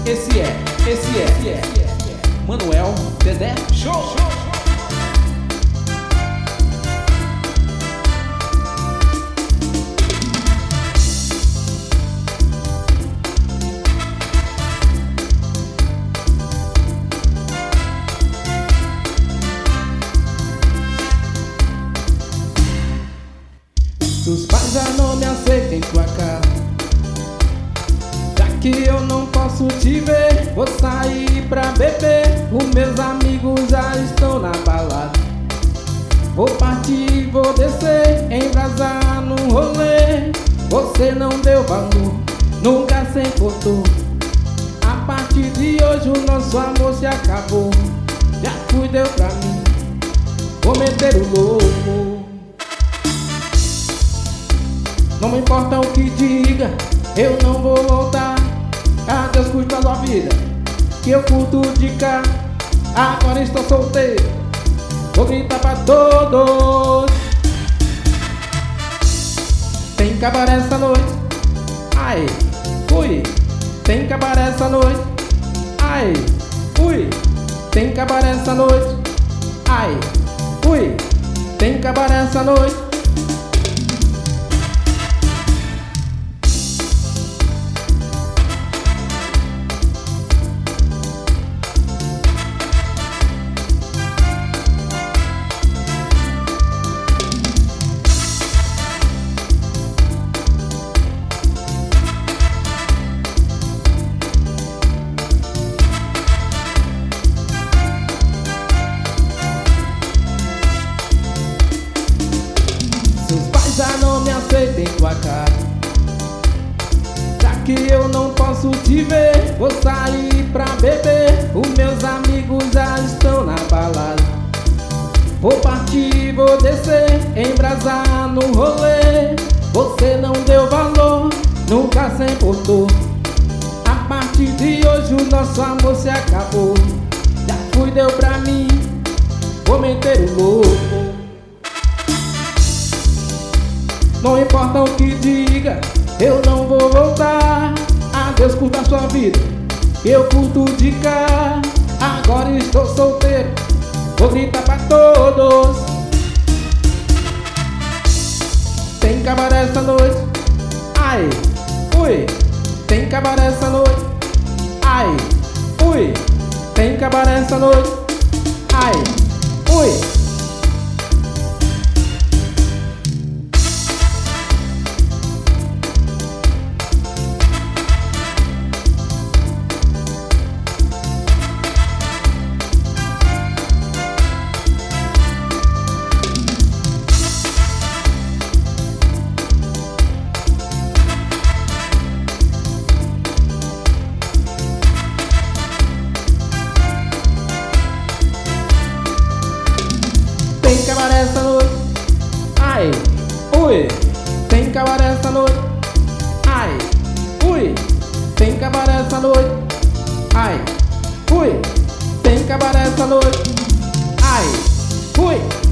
Esse é Manuel Dedé Show. Seus pais já não me aceitam em tua casa, já que eu não posso te ver. Vou sair pra beber, os meus amigos já estão na balada. Vou partir, vou descer, embrasar no rolê. Você não deu valor, nunca se importou. A partir de hoje o nosso amor se acabou. Já fui, deu pra mim, vou meter o louco. Não me importa o que diga, eu não vou voltar. Adeus, curto a sua vida, que eu curto de cá. Agora estou solteiro, vou gritar pra todos. Tem cabaré essa noite, ai, fui. Tem cabaré essa noite, ai, fui. Tem cabaré essa noite, ai, fui. Tem cabaré essa noite. Seus pais já não me aceitam em tua casa, já que eu não posso te ver. Vou sair pra beber, os meus amigos já estão na balada. Vou partir, vou descer, embrasar no rolê. Você não deu valor, nunca se importou. A partir de hoje o nosso amor se acabou. Já fui, deu pra mim, vou meter o louco. Não importa o que diga, eu não vou voltar. Adeus, curta a sua vida, eu curto de cá. Agora estou solteiro, vou gritar pra todos. Tem cabaré essa noite, ai, fui. Tem cabaré essa noite, ai, fui. Tem cabaré essa noite, ai, fui. Tem cabaré essa noite, ai, fui. Tem cabaré essa noite, ai, fui. Tem cabaré essa noite, ai, fui. Tem cabaré essa noite, ai, fui.